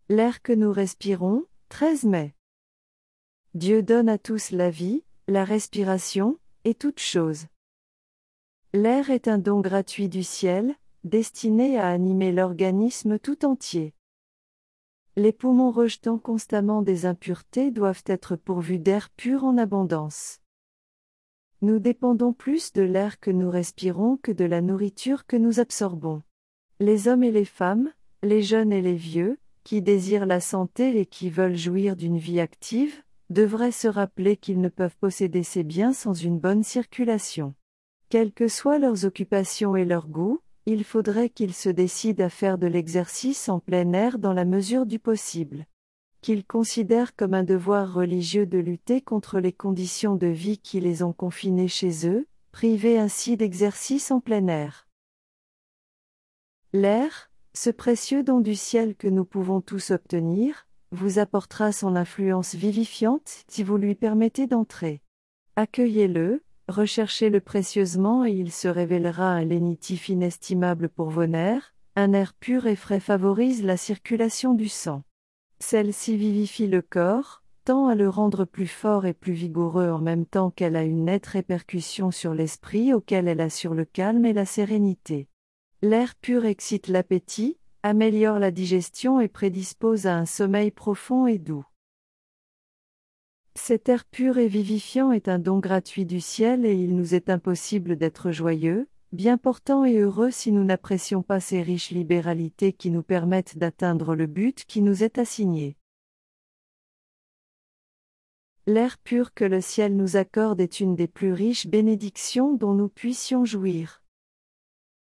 L'air que nous respirons, 13 mai. Dieu donne à tous la vie, la respiration, et toutes choses. L'air est un don gratuit du ciel, destiné à animer l'organisme tout entier. Les poumons rejetant constamment des impuretés doivent être pourvus d'air pur en abondance. Nous dépendons plus de l'air que nous respirons que de la nourriture que nous absorbons. Les hommes et les femmes, les jeunes et les vieux, qui désirent la santé et qui veulent jouir d'une vie active, devraient se rappeler qu'ils ne peuvent posséder ces biens sans une bonne circulation. Quelles que soient leurs occupations et leurs goûts, il faudrait qu'ils se décident à faire de l'exercice en plein air dans la mesure du possible. Qu'ils considèrent comme un devoir religieux de lutter contre les conditions de vie qui les ont confinés chez eux, privés ainsi d'exercice en plein air. L'air, ce précieux don du ciel que nous pouvons tous obtenir, vous apportera son influence vivifiante si vous lui permettez d'entrer. Accueillez-le, recherchez-le précieusement et il se révélera un lénitif inestimable pour vos nerfs. Un air pur et frais favorise la circulation du sang. Celle-ci vivifie le corps, tend à le rendre plus fort et plus vigoureux en même temps qu'elle a une nette répercussion sur l'esprit auquel elle assure le calme et la sérénité. L'air pur excite l'appétit, améliore la digestion et prédispose à un sommeil profond et doux. Cet air pur et vivifiant est un don gratuit du ciel et il nous est impossible d'être joyeux, bien portants et heureux si nous n'apprécions pas ces riches libéralités qui nous permettent d'atteindre le but qui nous est assigné. L'air pur que le ciel nous accorde est une des plus riches bénédictions dont nous puissions jouir.